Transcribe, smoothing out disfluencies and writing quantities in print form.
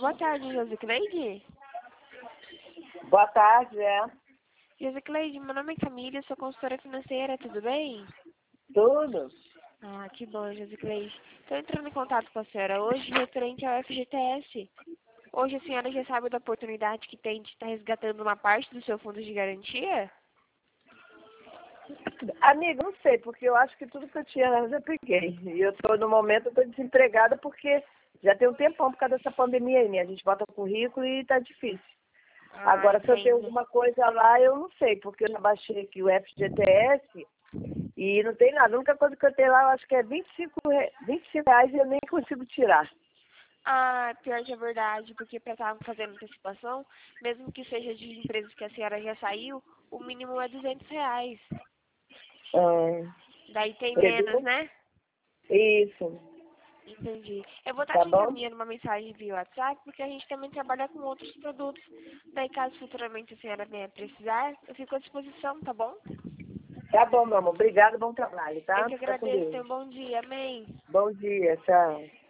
Boa tarde, Josicleide. Boa tarde, Josicleide, meu nome é Camila, sou consultora financeira, tudo bem? Tudo? Ah, que bom, Josicleide. Estou entrando em contato com a senhora hoje referente ao FGTS. Hoje a senhora já sabe da oportunidade que tem de estar resgatando uma parte do seu fundo de garantia? Amiga, não sei, porque eu acho que tudo que eu tinha eu já peguei. E no momento, eu tô desempregada porque já tem um tempão por causa dessa pandemia aí, né? A gente bota o currículo e tá difícil. Agora, se eu tenho alguma coisa lá, eu não sei, porque eu já baixei aqui o FGTS e não tem nada. A única coisa que eu tenho lá, eu acho que é R$ 25 e eu nem consigo tirar. Ah, pior que é verdade, porque para estar fazendo antecipação, mesmo que seja de empresas que a senhora já saiu, o mínimo é R$ 200. Daí tem menos, Entendeu? né? Isso. Entendi. Eu vou estar Tá te bom? encaminhando uma mensagem via WhatsApp, porque a gente também trabalha com outros produtos. Daí, caso futuramente a senhora venha precisar, eu fico à disposição, tá bom? Tá bom, meu amor. Obrigada, bom trabalho, Eu tá? que Fica com agradeço. Deus. Tenha um bom dia. Amém. Bom dia, tchau.